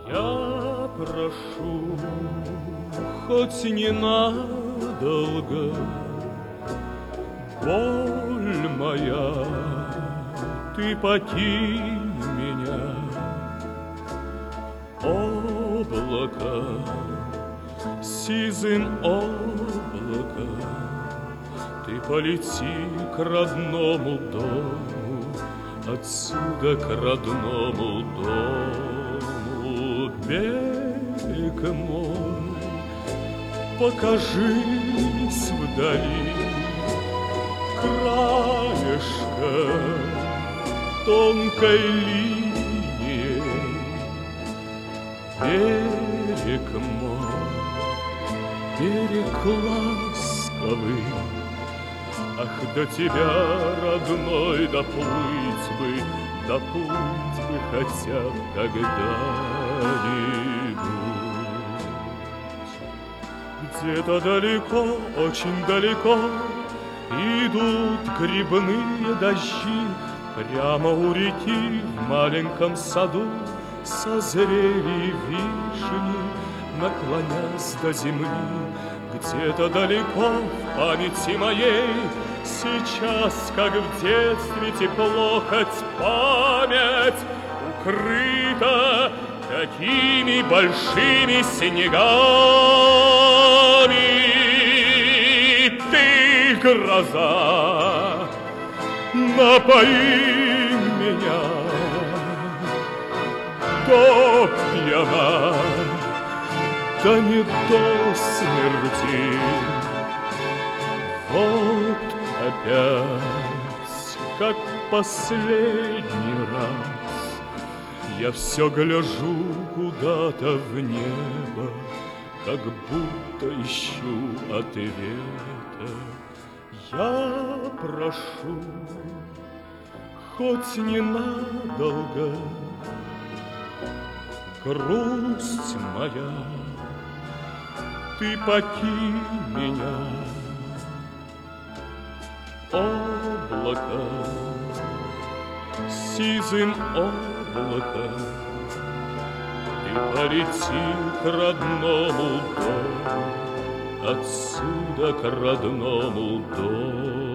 Я прошу, хоть ненадолго, боль моя, ты покинь меня. Облако, сизым облако, ты полети к родному дому, отсюда к родному дому. Берег мой, покажись вдали, краешко тонкой линией. Берег мой, берег ласковый, ах, до тебя, родной, доплыть бы хотя б когда-нибудь. Где-то далеко, очень далеко идут грибные дожди. Прямо у реки в маленьком саду созрели вишни, наклонясь до земли. Где-то далеко в памяти моей сейчас, как в детстве, тепло, хоть память укрыта такими большими снегами. Ты, гроза, напои меня до пьяна, да не до смерти. Вот опять, как последний раз, я все гляжу куда-то в небо, как будто ищу ответа. Я прошу, хоть ненадолго, грусть моя, ты покинь меня. Облако, сизым облаком, ты полети к родному дому, отсюда к родному дому.